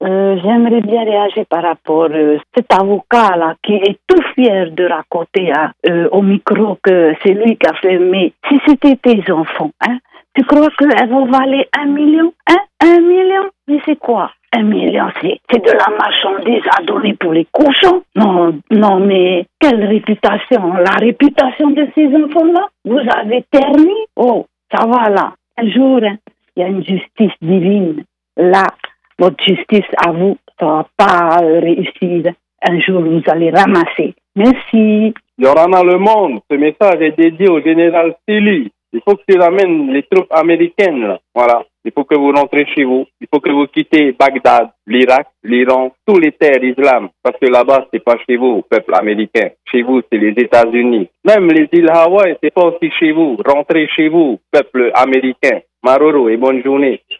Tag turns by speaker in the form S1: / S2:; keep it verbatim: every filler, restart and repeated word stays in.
S1: Euh, j'aimerais bien réagir par rapport à cet avocat-là qui est tout fier de raconter hein, euh, au micro que c'est lui qui a fait. Mais si c'était tes enfants, hein, tu crois qu'elles vont valer un million hein? Un million? Mais c'est quoi? Un million, c'est, c'est de la marchandise à donner pour les cochons. Non, non, mais quelle réputation? La réputation de ces enfants-là? Vous avez terni? Oh, ça va là. Un jour, hein, il y a une justice divine. Là, votre justice à vous, ça va pas réussir. Un jour, vous allez ramasser. Merci.
S2: Yorana Le Monde, ce message est dédié au général Sili. Il faut que tu ramènes les troupes américaines, là. Voilà. Il faut que vous rentrez chez vous. Il faut que vous quittez Bagdad, l'Irak, l'Iran, tous les terres islam. Parce que là-bas, c'est pas chez vous, peuple américain. Chez vous, c'est les États-Unis. Même les îles Hawaï, c'est pas aussi chez vous. Rentrez chez vous, peuple américain. Maroro et bonne journée.